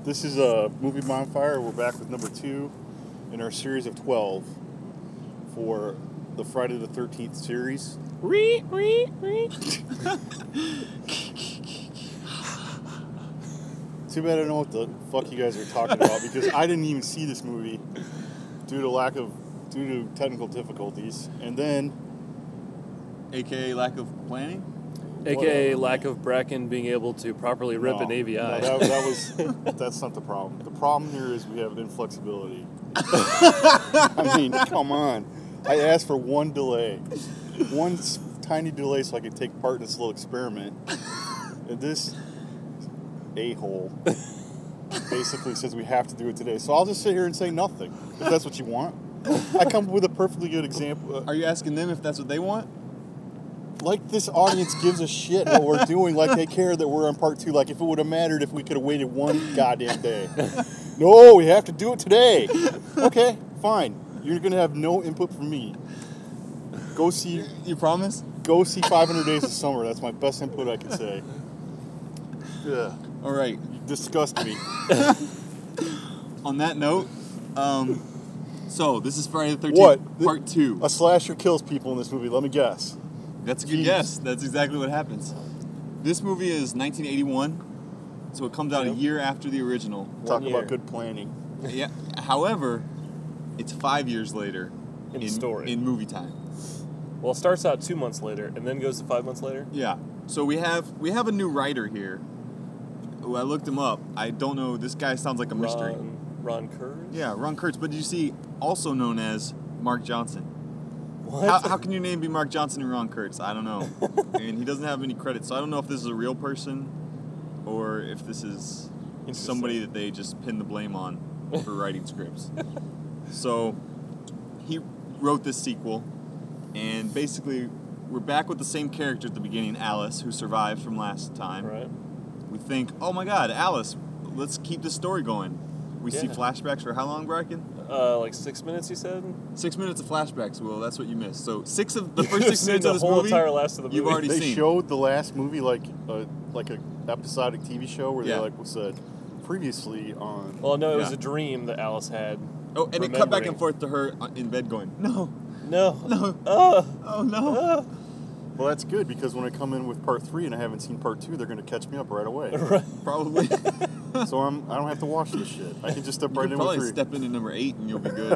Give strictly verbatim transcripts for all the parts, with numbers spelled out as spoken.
This is a movie bonfire. We're back with number two in our series of twelve for the Friday the thirteenth series. Ree, ree, ree. Too bad I don't know what the fuck you guys are talking about because I didn't even see this movie due to lack of due to technical difficulties, and then A K A lack of planning? A K A lack of Bracken being able to properly rip no, an A V I. No, that, that was that's not the problem. The problem here is we have inflexibility. I mean, come on. I asked for one delay, one s- tiny delay, so I could take part in this little experiment. And this a-hole basically says we have to do it today. So I'll just sit here and say nothing if that's what you want. I come up with a perfectly good example. Are you asking them if that's what they want? Like this audience gives a shit what we're doing. Like they care that we're on part two. Like if it would have mattered if we could have waited one goddamn day. No, we have to do it today. Okay, fine. You're gonna have no input from me. Go see. You promise? Go see five hundred Days of Summer. That's my best input I could say. Yeah. All right. You disgust me. On that note, um, so this is Friday the thirteenth, What? part two. A slasher kills people in this movie. Let me guess. That's a good Jeez. guess. That's exactly what happens. This movie is nineteen eighty-one, so it comes out a Yep. year after the original. Talk year. about good planning. Yeah. However, it's five years later In story. in movie time. Well, it starts out two months later and then goes to five months later. Yeah. So we have we have a new writer here. Who I looked him up. I don't know. This guy sounds like a mystery. Ron, Ron Kurz? Yeah, Ron Kurtz. But you see, also known as Mark Johnson. What? How, how can your name be Mark Johnson and Ron Kurtz? I don't know. And he doesn't have any credit, so I don't know if this is a real person or if this is somebody that they just pin the blame on for writing scripts. So he wrote this sequel, and basically we're back with the same character at the beginning, Alice, who survived from last time. Right. We think, oh my God, Alice, let's keep this story going. We see Yeah. flashbacks for how long, Bracken? Uh, like six minutes, you said? Six minutes of flashbacks, Will. That's what you missed. So six of the first You've six seen minutes the of this whole movie, entire last of the you've movie. already They seen. showed the last movie like a like a episodic T V show where Yeah. they like said previously on. Well, no, it was Yeah. a dream that Alice had. Oh, and it cut back remembering. and forth to her in bed going, no, No. no, Oh. oh no. Oh. Well, that's good because when I come in with part three and I haven't seen part two, they're going to catch me up right away. Right. Probably. So I'm I don't have to watch this shit. I can just step You right could in probably with three. step into number eight and you'll be good.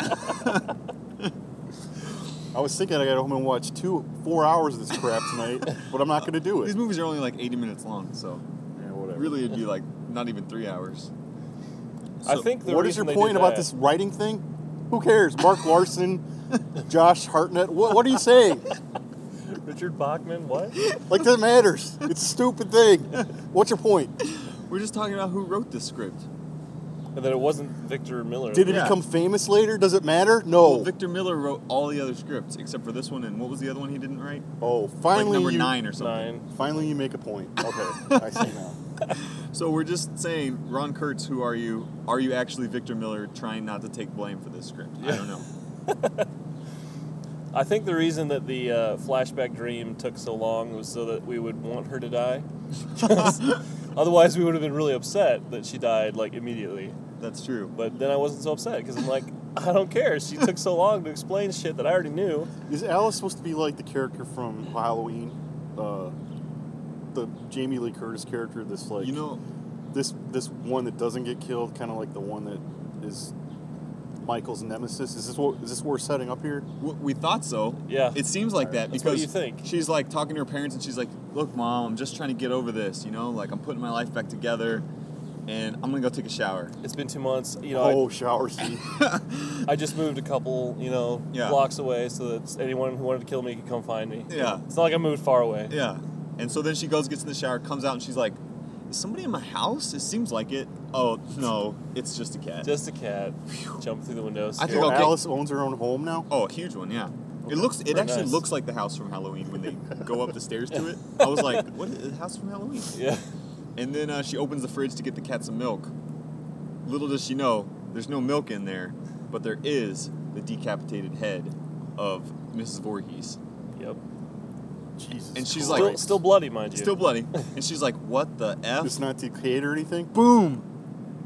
I was thinking I got to home and watch two four hours of this crap tonight, but I'm not going to do These it. movies are only like eighty minutes long, so Yeah, whatever. really it'd be like not even three hours. I So- think the What is reason your they point did about that- this writing thing? Who cares? Mark Larson, Josh Hartnett. What, what are you saying? Richard Bachman, what? Like that matters. It's a stupid thing. What's your point? We're just talking about who wrote this script. And that it wasn't Victor Miller. Did he Yeah. become famous later? Does it matter? No. Well, Victor Miller wrote all the other scripts except for this one, and what was the other one he didn't write? Oh, Like finally number you, nine or something. Nine. Finally, you make a point. Okay, I see now. So we're just saying, Ron Kurtz, who are you? Are you actually Victor Miller trying not to take blame for this script? I don't know. I think the reason that the uh, flashback dream took so long was so that we would want her to die. Otherwise, we would have been really upset that she died like immediately. That's true. But then I wasn't so upset because I'm like, I don't care. She took so long to explain shit that I already knew. Is Alice supposed to be like the character from Halloween? Uh, the Jamie Lee Curtis character, this like You know, this this one that doesn't get killed, kind of like the one that is Michael's nemesis. Is this what is this what we're setting up here? w- we thought so. Yeah. It seems like that That's because what you think. she's like talking to her parents and she's like, "Look, Mom, I'm just trying to get over this. You know, like I'm putting my life back together, and I'm gonna go take a shower." It's been two months. You know, Oh, shower scene. I, I just moved a couple, you know, Yeah. blocks away so that anyone who wanted to kill me could come find me. Yeah. It's not like I moved far away. Yeah. And so then she goes, gets in the shower, comes out, and she's like, "Is somebody in my house? It seems like it." Oh no, it's just a cat. Just a cat. Jump through the windows. I think So okay. Alice owns her own home now. Oh, a huge one, yeah. Okay. It looks. It Very actually nice. looks like the house from Halloween when they go up the stairs to it. I was like, "What is the house from Halloween?" Yeah. And then uh, she opens the fridge to get the cat some milk. Little does she know, there's no milk in there, but there is the decapitated head of Missus Voorhees. Yep. Jesus. And she's Christ. like- Still, still bloody, mind you. Still bloody. And she's like, "What the F?" It's not decayed or anything. Boom!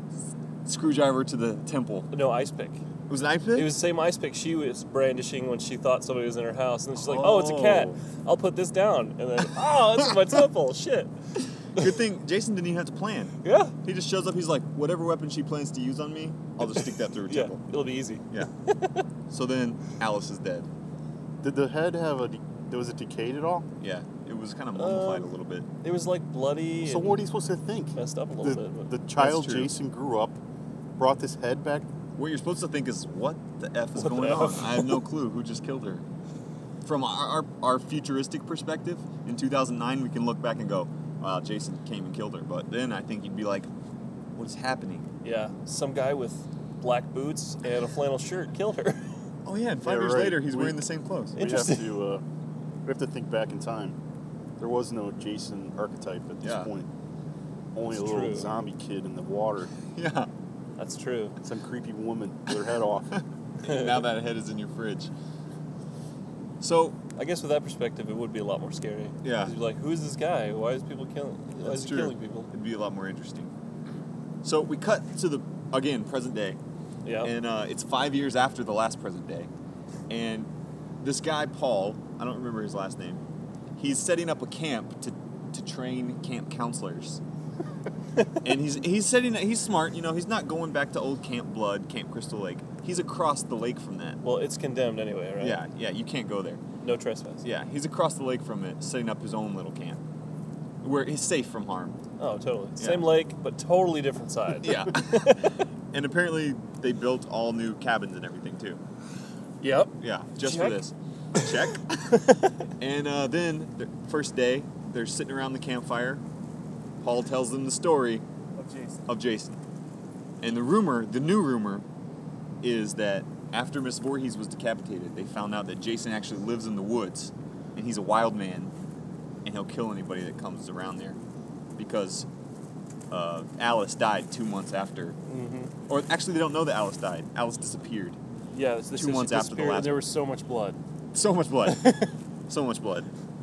screwdriver to the temple. No, ice pick. It was an ice pick? It was the same ice pick she was brandishing when she thought somebody was in her house. And then she's like, oh, it's a cat. I'll put this down. And then, oh, this is my temple. Shit. Good thing Jason didn't even have to plan. Yeah. He just shows up, he's like, whatever weapon she plans to use on me, I'll just stick that through her Yeah, temple. it'll be easy. Yeah. So then Alice is dead. Did the head have a? De- was it decayed at all? Yeah. It was kind of mummified Um, a little bit. It was like bloody. So and what are you supposed to think? Messed up a The, little bit. But the child That's true. Jason grew up, brought this head back. What you're supposed to think is, what the F is What the going on? F? I have no clue who just killed her. From our, our, our futuristic perspective, in two thousand nine, we can look back and go, wow, Jason came and killed her. But then I think you'd be like, what's happening? yeah, some guy with black boots and a flannel shirt killed her. Oh, yeah, and five Yeah, years right. later, he's We- wearing the same clothes. We have Interesting. to uh, we have to think back in time. There was no Jason archetype at this Yeah. point. Only It's a little true. zombie kid in the water. Yeah. That's true. Some creepy woman with her head off. And now that head is in your fridge. So, I guess with that perspective, it would be a lot more scary. Yeah. 'Cause you're like, who's this guy? Why is people killing? Why that's is he true. killing people? It'd be a lot more interesting. So we cut to the, again, present day. Yeah. And uh, it's five years after the last present day. And this guy, Paul, I don't remember his last name, he's setting up a camp to, to train camp counselors. And he's he's setting he's smart, you know, he's not going back to old Camp Blood, Camp Crystal Lake. He's across the lake from that. Well, it's condemned anyway, right? Yeah, yeah, you can't go there. No trespass. Yeah, he's across the lake from it, setting up his own little camp. Where he's safe from harm. Oh, totally. Yeah. Same lake, but totally different side. Yeah. And apparently they built all new cabins and everything too. Yep. Yeah, just Check. for this. Check. And uh, then, the first day, they're sitting around the campfire. Paul tells them the story Of Jason. of Jason. And the rumor, the new rumor, is that after Miss Voorhees was decapitated, they found out that Jason actually lives in the woods. And he's a wild man. And he'll kill anybody that comes around there. Because uh, Alice died two months after. Mm-hmm. Or actually, they don't know that Alice died. Alice disappeared. Yeah, this, this Two is- months she after the disappeared, last and there was so much blood. So much blood. So much blood.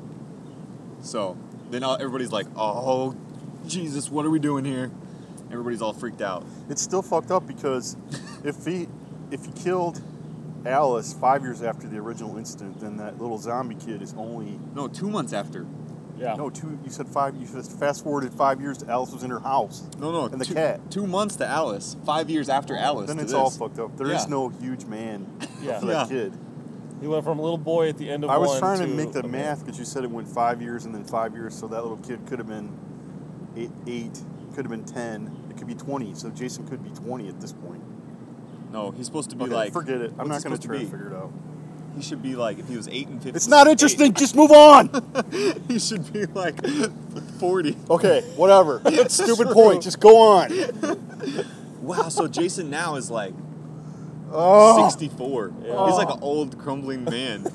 So then all, everybody's like, oh, Jesus, what are we doing here? Everybody's all freaked out. It's still fucked up because if he if he killed Alice five years after the original incident, then that little zombie kid is only No, two months after. Yeah. no two. You said five. You said fast forwarded five years to Alice was in her house. No, no. And the two, cat. Two months to Alice. Five years after Alice. Then to it's this. all fucked up. There is Yeah. no huge man Yeah. for that Yeah. kid. He went from a little boy at the end of I was one trying to, to make the a man. math because you said it went five years and then five years, so that little kid could have been eight, eight could have been ten, it could be twenty. So Jason could be twenty at this point. No, he's supposed to be Okay, like. forget it. I'm what's not he going to supposed try to be? figure it out. He should be like, if he was eight and fifty. It's not interesting. Just move on. He should be like forty. Okay, whatever. Stupid point. Just go on. Wow, so Jason now is like Oh. sixty-four. Yeah. He's like an old, crumbling man.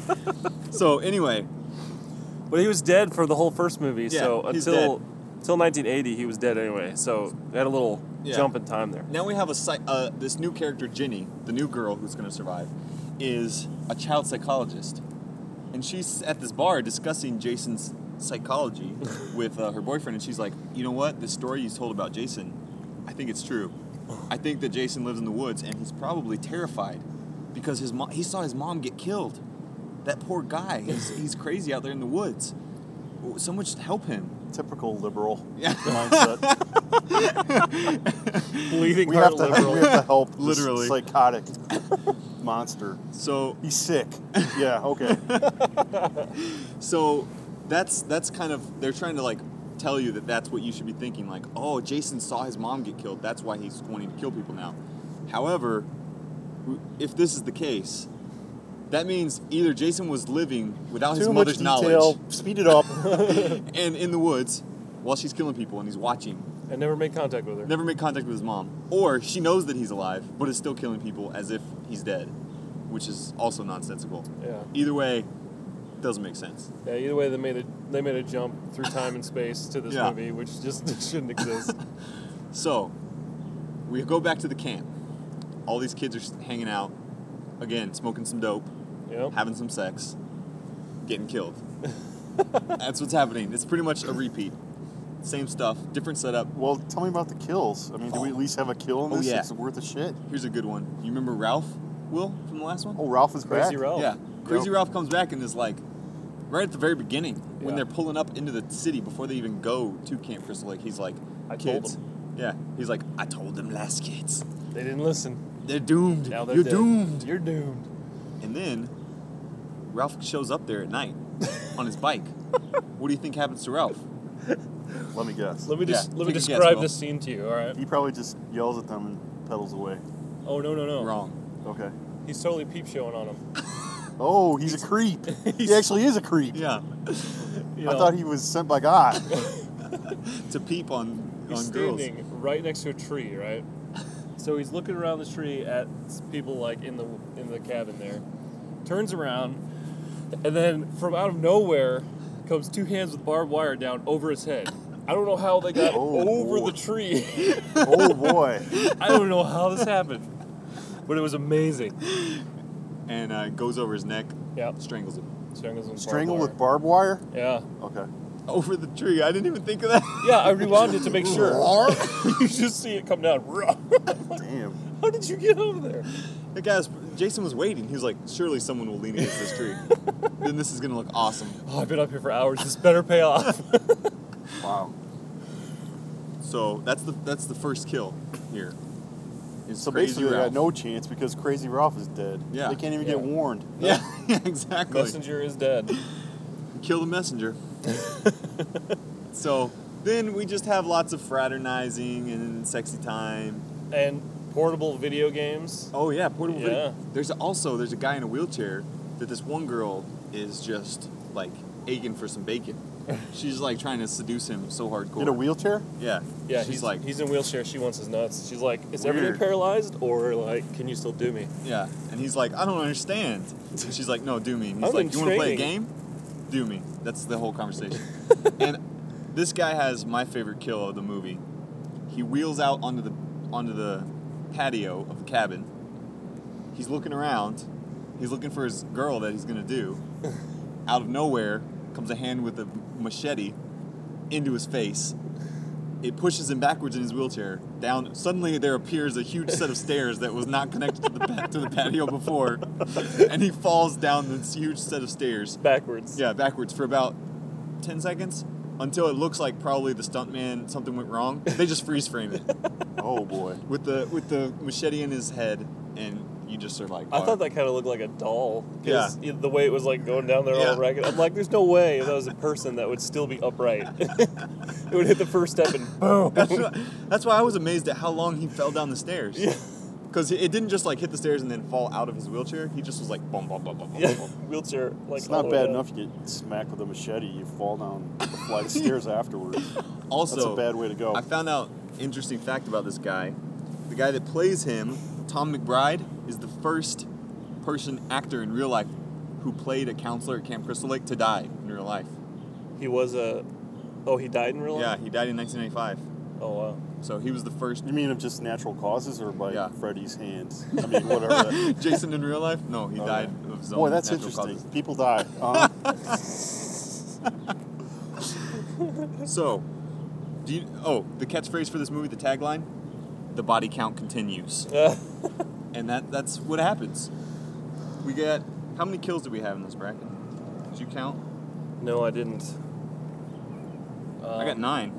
So anyway, But he was dead for the whole first movie, Yeah, so he's until until nineteen eighty, he was dead anyway. So they had a little Yeah. jump in time there. now we have a psy- uh, this new character, Ginny, the new girl who's going to survive, is a child psychologist. And she's at this bar discussing Jason's psychology with uh, her boyfriend, and she's like, you know what? This story you told about Jason, I think it's true. I think that Jason lives in the woods, and he's probably terrified because his mom, he saw his mom get killed. That poor guy, he's, he's crazy out there in the woods. Someone should help him. Typical liberal Yeah. mindset. Bleeding We heart have to liberal. we have to help this Literally. psychotic monster. So He's sick. Yeah. Okay. So that's that's kind of, they're trying to like tell you that that's what you should be thinking, like, oh, Jason saw his mom get killed, that's why he's wanting to kill people now. However, w- if this is the case, that means either Jason was living without his Too much mother's detail. knowledge Speed it up. and in the woods while she's killing people and he's watching, And never made contact with her. never made contact with his mom, or she knows that he's alive but is still killing people as if he's dead, which is also nonsensical. Yeah. Either way, doesn't make sense. Yeah. Either way, they made a they made a jump through time and space to this Yeah. movie, which just shouldn't exist. So, we go back to the camp. All these kids are s- hanging out, again, smoking some dope, Yep. having some sex, getting killed. That's what's happening. It's pretty much a repeat. Same stuff, different setup. Well, tell me about the kills. I mean, do we at least have a kill in Oh, this yeah. that's worth a shit? Here's a good one. You remember Ralph, Will, from the last one? Oh, Ralph is Crazy back? Ralph. Yeah. Crazy Yep. Ralph comes back and is like, right at the very beginning, when Yeah. they're pulling up into the city before they even go to Camp Crystal Lake, he's like, I told kids. them. Yeah. He's like, I told them last kids. They didn't listen. They're doomed. Now they're You're dead. doomed. You're doomed. And then Ralph shows up there at night on his bike. What do you think happens to Ralph? Let me guess. Let me Yeah, just let me take a guess, describe Will. this scene to you. All right. He probably just yells at them and pedals away. Oh no no no. Wrong. Okay. He's totally peep showing on him. Oh, he's a creep. He actually is a creep. Yeah. You I know, thought he was sent by God. To peep on, he's on girls. standing right next to a tree, right? So he's looking around the tree at s- people like in the in the cabin there. Turns around, and then from out of nowhere comes two hands with barbed wire down over his head. I don't know how they got Oh, over boy. the tree. Oh boy. I don't know how this happened, but it was amazing. And uh, goes over his neck, Yeah, strangles him. strangles him. Strangle barbed with barbed wire? wire. Okay. Over the tree. I didn't even think of that. Yeah, yeah. I rewound it to make sure. You just see it come down. Damn. How did you get over there? The guy was, Jason was waiting. He was like, surely someone will lean against this tree. Then this is going to look awesome. Oh, I've been up here for hours. This better pay off. Wow. So that's the that's the first kill here. Is So Crazy basically, they got Ralph. no chance because Crazy Ralph is dead. Yeah. They can't even Yeah. get warned. Yeah, yeah, exactly. Messenger is dead. Kill the messenger. So then we just have lots of fraternizing and sexy time. And portable video games. Oh yeah, portable Yeah. video. There's also there's a guy in a wheelchair that this one girl is just like aching for some bacon. She's like trying to seduce him so hardcore. In a wheelchair? Yeah. Yeah, She's he's like he's in a wheelchair. She wants his nuts. She's like, is everything Weird. paralyzed, or like, can you still do me? yeah, and he's like, I don't understand. And she's like, no, do me. And he's I'm like, in you want to play a training. game? Do me. That's the whole conversation. And this guy has my favorite kill of the movie. He wheels out onto the onto the patio of the cabin. He's looking around. He's looking for his girl that he's gonna do. Out of nowhere comes a hand with a machete into his face. It pushes him backwards in his wheelchair. Down. Suddenly, there appears a huge set of stairs that was not connected to the pa- to the patio before, and he falls down this huge set of stairs. Backwards. Yeah, backwards for about ten seconds until it looks like probably the stuntman something went wrong. They just freeze frame it Oh boy. with the with the machete in his head, and you just are like, I wow. thought that kind of looked like a doll. 'Cause Yeah. the way it was like going down there Yeah. all ragged. I'm like, there's no way if that was a person that would still be upright. It would hit the first step and boom. That's, what, that's why I was amazed at how long he fell down the stairs. Yeah. Because it didn't just like hit the stairs and then fall out of his wheelchair. He just was like, boom, boom, boom, boom, boom, Yeah, boom. wheelchair. Like It's all not the way bad down. enough you get smacked with a machete, you fall down a flight of stairs afterwards. Also, That's a bad way to go. I found out interesting fact about this guy. The guy that plays him, Tom McBride, is the first person actor in real life who played a counselor at Camp Crystal Lake to die in real life. He was a. Oh, he died in real Yeah, life. he died in nineteen ninety-five. Oh wow. So he was the first. You mean of just natural causes or by Yeah. Freddy's hands? I mean, whatever. That, Jason in real life? No, he Okay. died of his own boy, that's natural interesting. causes. People die. Uh, So, do you? Oh, the catchphrase for this movie, the tagline, the body count continues, and that that's what happens. We get how many kills do we have in this bracket? Did you count? No, I didn't. I got Um, nine.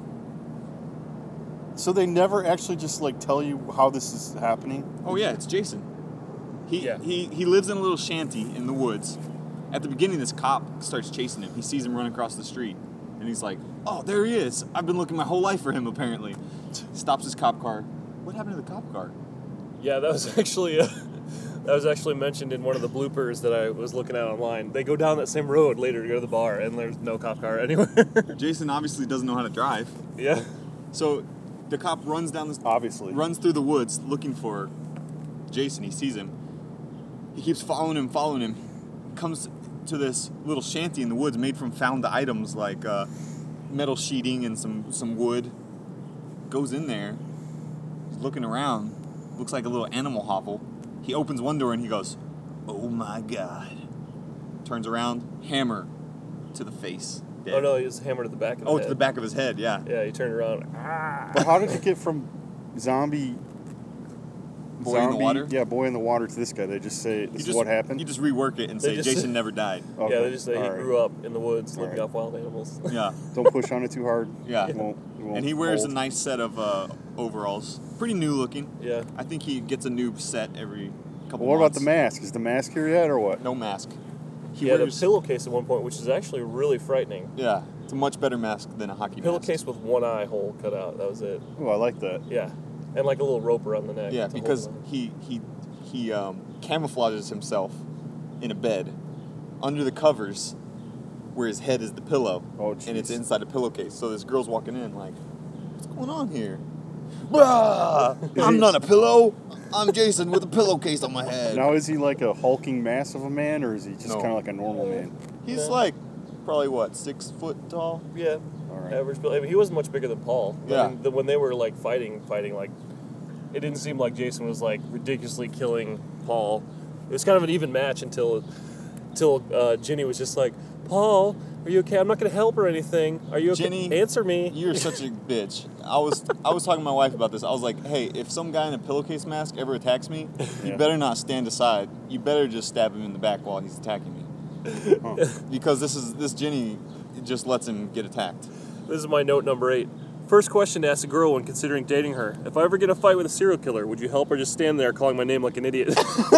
so they never actually just like tell you how this is happening. Oh yeah, it's Jason. He Yeah. he he lives in a little shanty in the woods. At the beginning, this cop starts chasing him. He sees him run across the street, and he's like, "Oh, there he is! I've been looking my whole life for him." Apparently, stops his cop car. What happened to the cop car? Yeah, that was actually uh, that was actually mentioned in one of the bloopers that I was looking at online. They go down that same road later to go to the bar, and there's no cop car anywhere. Jason obviously doesn't know how to drive, Yeah. so the cop runs down this Obviously. runs through the woods looking for Jason. He sees him. He keeps following him, following him. Comes to this little shanty in the woods made from found items like uh, metal sheeting and some, some wood. Goes in there. He's looking around. Looks like a little animal hovel. He opens one door and he goes, "Oh my God." Turns around, hammer to the face. dead. Oh no, he was hammered at the back of the Oh, head. to the back of his head, yeah. Yeah, he turned around. Ah. But how did you get from zombie? Boy in the zombie- water? Yeah, boy in the water to this guy. They just say this You is just, what happened. You just rework it and They say just- Jason never died. Okay. Yeah, they just say he All right. grew up in the woods, All living right. off wild animals. Yeah. Don't push on it too hard. Yeah. It won't, it won't And he wears hold. a nice set of uh, overalls. Pretty new looking. Yeah. I think he gets a new set every couple Well, what about months. the mask? Is the mask here yet, or what? No mask. He, He had wears, a pillowcase at one point, which is actually really frightening. Yeah. It's a much better mask than a hockey mask. Pillowcase with one eye hole cut out. That was it. Oh, I like that. Yeah. And like a little rope around the neck. Yeah, to hold because it on. he he he um, camouflages himself in a bed under the covers where his head is the pillow. Oh, and it's jeez. inside a pillowcase. So this girl's walking in like, what's going on here? Bruh, I'm not a pillow. I'm Jason with a pillowcase on my head. Now, is he like a hulking mass of a man, or is he just No. kind of like a normal man? He's Yeah. like probably what, six foot tall? Yeah. All right. Average build. I mean, he wasn't much bigger than Paul. I Yeah. mean, the, when they were like fighting, fighting, like, it didn't seem like Jason was like ridiculously killing Paul. It was kind of an even match until, until uh, Ginny was just like, Paul, are you okay? I'm not going to help or anything. Are you okay? Ginny, Answer me. You're such a bitch. I was I was talking to my wife about this. I was like, hey, if some guy in a pillowcase mask ever attacks me, you Yeah. better not stand aside. You better just stab him in the back while he's attacking me. Huh. Because this is this Ginny just lets him get attacked. This is my note number eight. First question to ask a girl when considering dating her. If I ever get in a fight with a serial killer, would you help or just stand there calling my name like an idiot?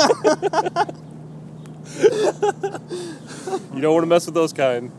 You don't want to mess with those kind.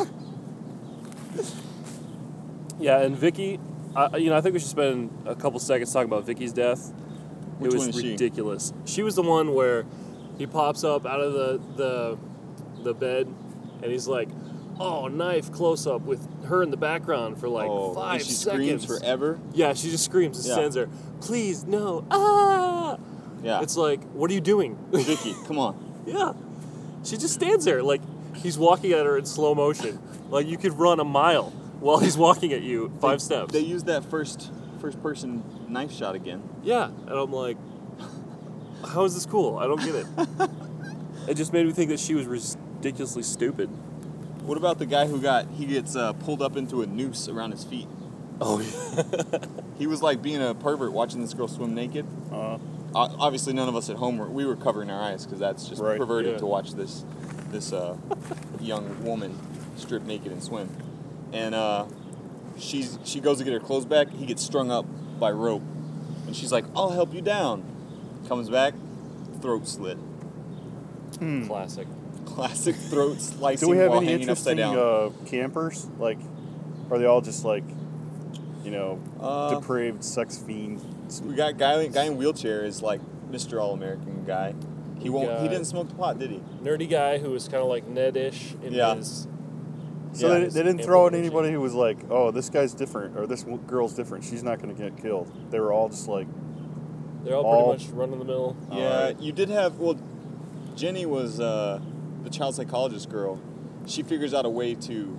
Yeah, and Vicky, I, you know, I think we should spend a couple seconds talking about Vicky's death. Which it was one is she? ridiculous. She was the one where he pops up out of the the the bed, and he's like, "Oh, knife close up with her in the background for like oh, five and she seconds." screams forever. Yeah, she just screams and Yeah. stands there. Please, no, ah! Yeah. It's like, what are you doing? Vicky, come on. Yeah, she just stands there like he's walking at her in slow motion. Like you could run a mile while he's walking at you five they, steps. They used that first first person knife shot again. Yeah, and I'm like, how is this cool? I don't get it. It just made me think that she was ridiculously stupid. What about the guy who got he gets uh, pulled up into a noose around his feet? Oh yeah. He was like being a pervert watching this girl swim naked. Uh, O- obviously, none of us at home were we were covering our eyes because that's just Right, perverted yeah. to watch this this uh, young woman strip naked and swim. And uh, she's she goes to get her clothes back. He gets strung up by rope, and she's like, "I'll help you down." Comes back, throat slit. hmm. Classic. Classic throat slicing Do we have while any hanging upside interesting down. uh, campers? Like, are they all just like, you know, Uh, depraved sex fiends? We got guy guy in wheelchair is like Mister All American guy. He won't. He got- didn't smoke the pot, did he? Nerdy guy who was kind of like Ned-ish in Yeah. his. So Yeah, they, his they didn't throw out amplification. anybody who was like, oh, this guy's different, or this w- girl's different. She's not going to get killed. They were all just like, They're all all- pretty much run of the mill. Yeah, Alright. you did have. Well, Jenny was uh, the child psychologist girl. She figures out a way to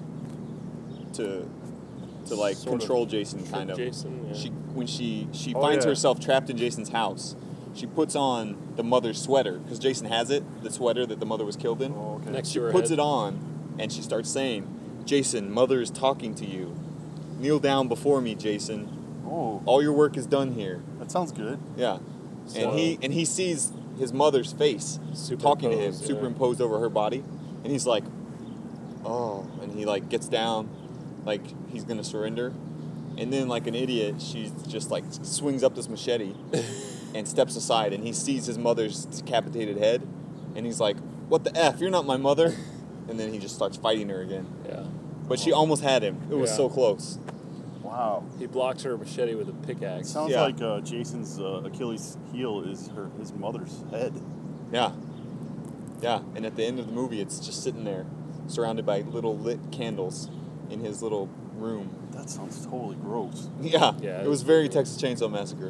to to like Sort of control Jason, trick kind of. Jason, yeah. She when she she Oh, finds yeah. herself trapped in Jason's house. She puts on the mother's sweater because Jason has it, the sweater that the mother was killed in. oh, okay. Next She to her puts head. it on, and she starts saying, "Jason, mother is talking to you. Kneel down before me, Jason. Oh, All your work is done here." that sounds good. Yeah, So- and he and he sees his mother's face talking to him, Superimposed, yeah. superimposed over her body, and he's like, "Oh," and he like gets down, like he's gonna surrender, and then like an idiot, she just like swings up this machete and steps aside, and he sees his mother's decapitated head, and he's like, "What the f? You're not my mother," and then he just starts fighting her again. Yeah. But she almost had him. It was Yeah. so close. Wow. He blocks her machete with a pickaxe. Sounds Yeah. like uh, Jason's uh, Achilles heel is her his mother's head. Yeah. Yeah, and at the end of the movie, it's just sitting there, surrounded by little lit candles in his little room. That sounds totally gross. Yeah, Yeah, it it was was very pretty Texas Chainsaw Massacre.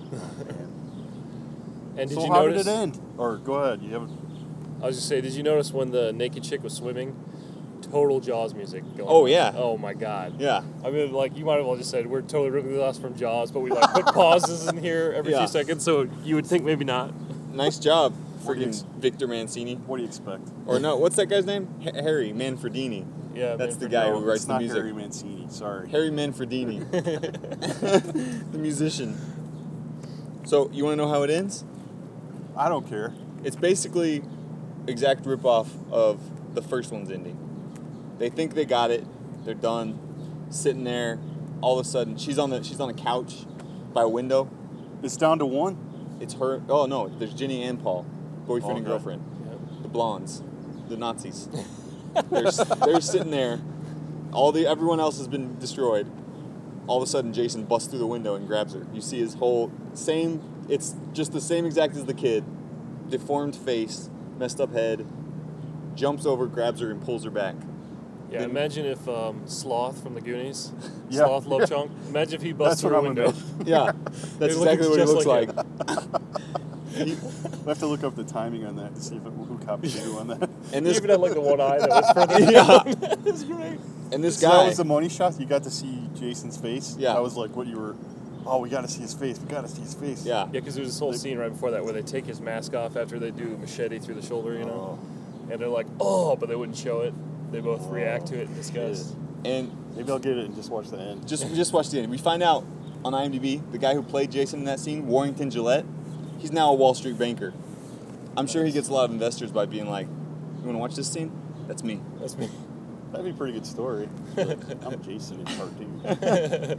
And did so you how notice? did it end? Or go ahead. You have. I was just say, did you notice when the naked chick was swimming? Total Jaws music going Oh, on. yeah. Oh my god. Yeah, I mean, like, you might have well just said we're totally ripping lost from Jaws, but we like put pauses in here every Yeah. few seconds, so you would think maybe not. nice job, What do you- freaking Victor Mancini. What do you expect? Or no, what's that guy's name? H- Harry Manfredini. Yeah, That's the Manfredini. guy who No, writes it's the not music. Harry Mancini. Sorry. Harry Manfredini, the musician. So you want to know how it ends? I don't care. It's basically exact ripoff of the first one's ending. They think they got it. They're done. Sitting there. All of a sudden, she's on the she's on a couch by a window. It's down to one. It's her. Oh no, there's Ginny and Paul, boyfriend and Okay. girlfriend, Yep. the blondes, the Nazis. they're, they're sitting there. All the everyone else has been destroyed. All of a sudden, Jason busts through the window and grabs her. You see his whole same. It's just the same exact as the kid. Deformed face, messed up head. Jumps over, grabs her, and pulls her back. Yeah, Then- imagine if um, Sloth from the Goonies, Yeah, Sloth Love yeah. Chunk, imagine if he busts That's through what a I'm window. gonna Yeah, that's It looks exactly what it just looks like like. I have to look up the timing on that to see if it, who copied who on that. And He this even had like the one eye that was further Yeah. down. It's great. and this So guy. that was the money shot. You got to see Jason's face. Yeah. That was like what you were. Oh, we got to see his face. We got to see his face. yeah. Yeah, because there's this whole scene right before that where they take his mask off after they do machete through the shoulder, you know, and they're like, oh, but they wouldn't show it. They both Oh, react to it in disgust. And Maybe I'll get it and just watch the end. just just watch the end. We find out on IMDb the guy who played Jason in that scene, Warrington Gillette, he's now a Wall Street banker. I'm sure he gets a lot of investors by being like, "You want to watch this scene? That's me." That's me. That'd be a pretty good story. Like, I'm Jason in cartoon.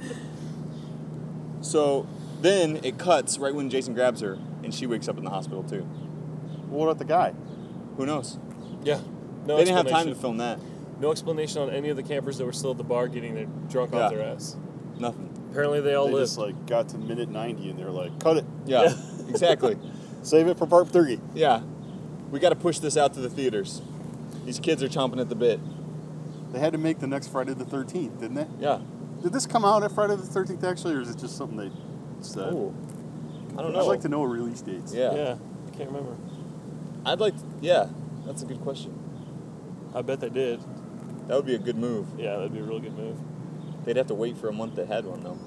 So then it cuts right when Jason grabs her, and she wakes up in the hospital too. What about the guy? Who knows? Yeah. No they didn't have time to explanation. film that. No explanation on any of the campers that were still at the bar getting their drunk Yeah. off their ass. Nothing. Apparently they all They lived. just like got to minute ninety and they're like, cut it. Yeah, Yeah. exactly. Save it for part three. Yeah, we got to push this out to the theaters. These kids are chomping at the bit. They had to make the next Friday the thirteenth, didn't they? Yeah. Did this come out at Friday the thirteenth actually, or is it just something they said? Ooh. I don't know. I'd like to know release dates. Yeah. Yeah. I can't remember. I'd like. Yeah, that's a good question. I bet they did. That would be a good move. Yeah, that'd be a real good move. They'd have to wait for a month they had one though.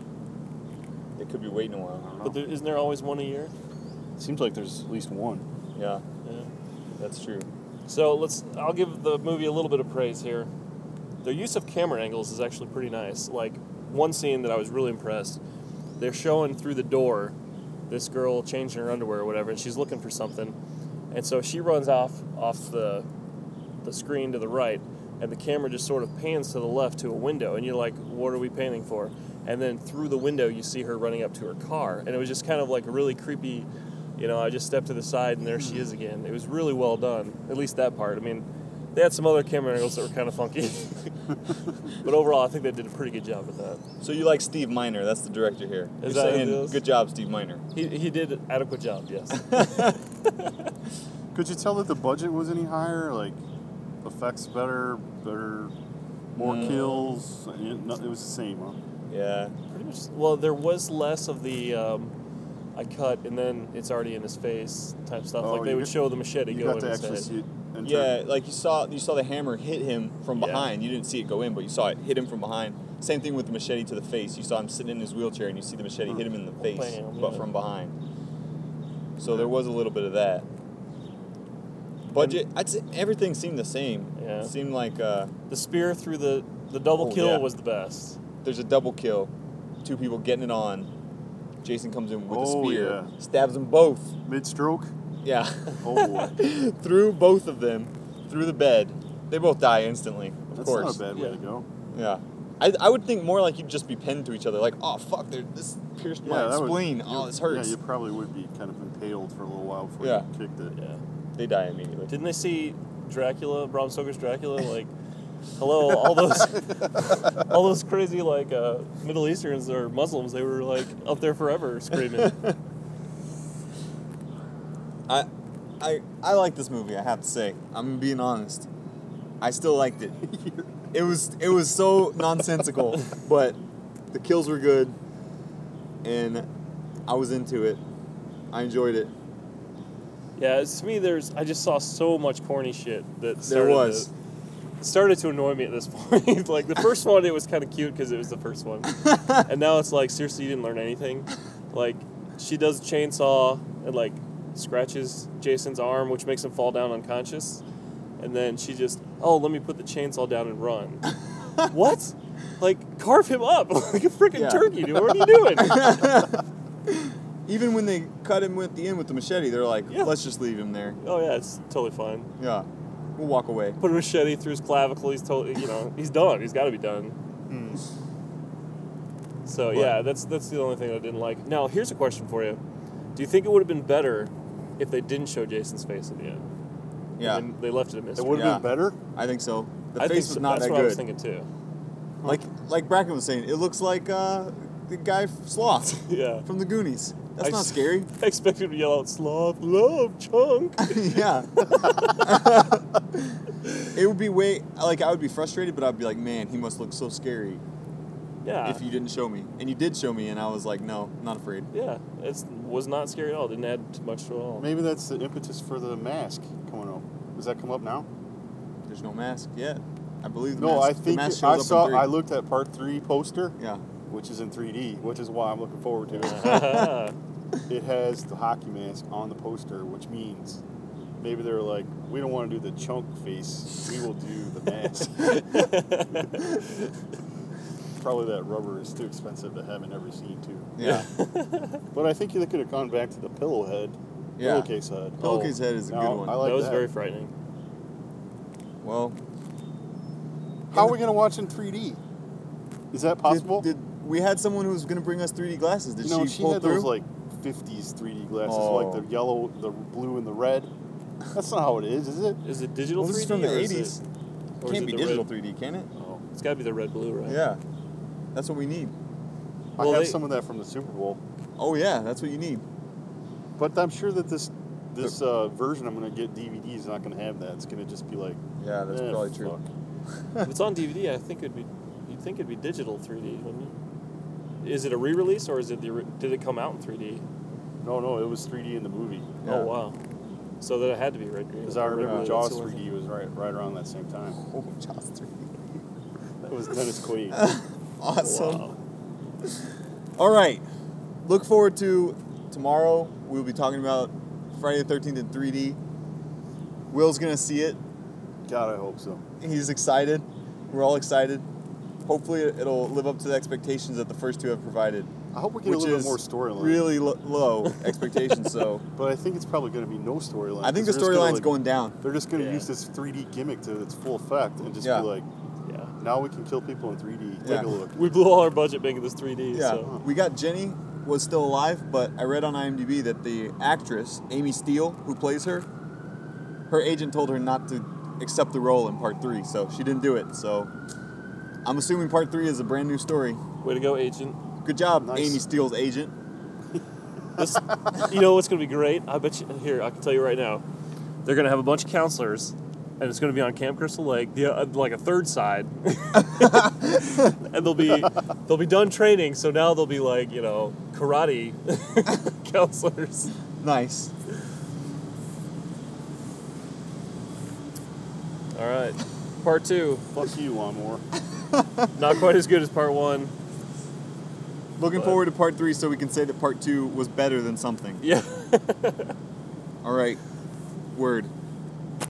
They could be waiting a while. But there, isn't there always one a year? Seems like there's at least one. Yeah, Yeah. that's true. So let's. I'll give the movie a little bit of praise here. Their use of camera angles is actually pretty nice. Like one scene that I was really impressed. They're showing through the door this girl changing her underwear or whatever, and she's looking for something, and so she runs off off the the screen to the right, and the camera just sort of pans to the left to a window, and you're like, what are we panning for? And then through the window you see her running up to her car, and it was just kind of like a really creepy. You know, I just stepped to the side and there she is again. It was really well done, at least that part. I mean, they had some other camera angles that were kind of funky. But overall, I think they did a pretty good job with that. So you like Steve Miner? That's the director here. Is You're that saying, who it is? good job, Steve Miner. He, he did an adequate job, yes. Could you tell that the budget was any higher? Like, effects better, better, more No. kills? It, no, it was the same, huh? Yeah. Pretty much. Well, there was less of the um, I cut and then it's already in his face type stuff. Oh, like they you would got- show the machete You go got in to his actually head. see it. Enter. Yeah, like you saw you saw the hammer hit him from Yeah. behind. You didn't see it go in, but you saw it hit him from behind. Same thing with the machete to the face. You saw him sitting in his wheelchair and you see the machete hit him in the face, Bam, but yeah. from behind. So there was a little bit of that. Budget, I'd say everything seemed the same. Yeah. It seemed like uh, The spear through the, the double Oh, kill yeah. was the best. there's a double kill, two people getting it on. Jason comes in with Oh, a spear, yeah. stabs them both. Mid stroke? Yeah. Oh, boy. through both of them, through the bed. They both die instantly, of That's course. not a bad way Yeah. to go. Yeah. I, I would think more like you'd just be pinned to each other, like, oh fuck, there- this pierced my that would- spleen. you- Oh, this hurts. Yeah, you probably would be kind of impaled for a little while before Yeah. you kicked it. Yeah. They die immediately. Didn't they see Dracula, Bram Stoker's Dracula? Like, hello, all those, all those crazy like uh, Middle Easterns or Muslims. They were like up there forever screaming. I, I, I like this movie. I have to say, I'm being honest. I still liked it. It was it was so nonsensical, but the kills were good, and I was into it. I enjoyed it. Yeah, it's, to me, there's. I just saw so much corny shit that There started was. To, started to annoy me at this point. Like the first one, it was kind of cute because it was the first one, and now it's like seriously, you didn't learn anything. Like she does chainsaw and like scratches Jason's arm, which makes him fall down unconscious. and then she just, oh, let me put the chainsaw down and run. What? Like, carve him up like a freaking Yeah. turkey, dude. What are you doing? Even when they cut him at the end with the machete, they're like, Yeah. let's just leave him there. Oh, yeah, it's totally fine. Yeah. We'll walk away. Put a machete through his clavicle. He's totally, you know, he's done. He's got to be done. Hmm. So, But- yeah, that's that's the only thing I didn't like. Now, here's a question for you. Do you think it would have been better if they didn't show Jason's face at the end? Yeah. And they left it a It mystery. would have Yeah. been better. I think so. The I face think was so. not That's that what good. I was thinking, too. Like like Bracken was saying, it looks like uh, the guy f- Sloth Yeah. from the Goonies. That's I not s- scary. I expected him to yell out, sloth, love, chunk. Yeah. It would be way like I would be frustrated, but I'd be like, man, he must look so scary Yeah. if you didn't show me. And you did show me, and I was like, no, not afraid. Yeah. It was not scary at all. Didn't add too much to it all. Maybe that's the impetus for the mask coming up. Does that come up now? There's no mask yet. I believe the No, mask, I the think mask it- shows I up in saw. three. I looked at part three poster, Yeah. which is in three D, which is why I'm looking forward to it. Uh-huh. It has the hockey mask on the poster, which means maybe they're like, we don't want to do the chunk face, we will do the mask. Probably that rubber is too expensive to have in every scene too. Yeah. But I think they could have gone back to the pillow head, Yeah. pillowcase head. Pillowcase head is a No, good one. I like that was that. very frightening. Well, How are we gonna watch in three D? Is that possible? Did, did we had someone who was going to bring us three D glasses? Did you know, she, she pull had through? those like fifties three D glasses, Oh. like the yellow, the blue, and the red. That's not how it is, is it? Is it digital Well, three this D? is from the or is eighties. It, or is Can't it be the digital red- three D, can it? Oh, it's got to be the red blue, right? Yeah. That's what we need. I Well, have they- some of that from the Super Bowl, Oh yeah, that's what you need. but I'm sure that this this uh, version I'm gonna get D V D is not gonna have that. It's gonna just be like, Yeah, that's eh, probably true. fuck. If it's on D V D, I think it'd be. You'd think it'd be digital three D, wouldn't you? Is it a re-release or is it the? Ori- Did it come out in three D? No, no, it was three D in the movie. Yeah. Oh wow. So then it had to be red green. Because I remember Yeah, Jaws that's the three only D was right right around that same time. Oh, Jaws three D. That was Dennis Quaid. thing. Awesome. Wow. All right. Look forward to tomorrow. We'll be talking about Friday the thirteenth in three D. Will's gonna see it. God, I hope so. He's excited. We're all excited. Hopefully, it'll live up to the expectations that the first two have provided. I hope we get Which a little is bit more storyline. really lo- low expectations. So But I think it's probably going to be no storyline. I think the 'cause they're just gonna, storyline's like- going down. They're just going to Yeah. use this three D gimmick to its full effect and just Yeah. be like, Yeah. now we can kill people in three D. Take Yeah. a look. We blew all our budget making this three D. Yeah, So. we got Jenny was still alive, but I read on IMDb that the actress Amy Steele, who plays her, her agent told her not to accept the role in part three, so she didn't do it. So I'm assuming part three is a brand new story. Way to go, agent. Good job, Nice. Amy Steele's agent. This, you know what's going to be great? I bet you. Here, I can tell you right now. They're going to have a bunch of counselors, and it's going to be on Camp Crystal Lake, the uh, like a third side, and they'll be they'll be done training. So now they'll be like you know karate counselors. Nice. All right, part two. Fuck you, Lawnmower. Not quite as good as part one. Looking But- forward to part three so we can say that part two was better than something. Yeah. All right. Word.